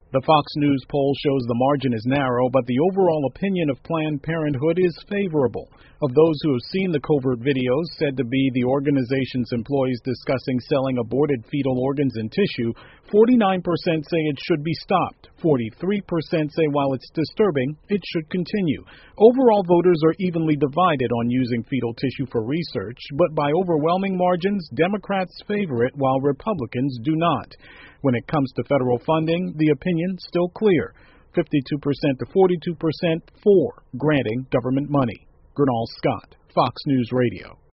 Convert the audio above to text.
The Fox News poll shows the margin is narrow, but the overall opinion of Planned Parenthood is favorable. Of those who have seen the covert videos said to be the organization's employees discussing selling aborted fetal organs and tissue, 49% say it should be stopped. 43% say while it's disturbing, it should continue. Overall, voters are evenly divided on using fetal tissue for research, but by overwhelming margins, Democrats favor it while Republicans do not. When it comes to federal funding, the opinion's still clear. 52% to 42% for granting government money. Gernal Scott, Fox News Radio.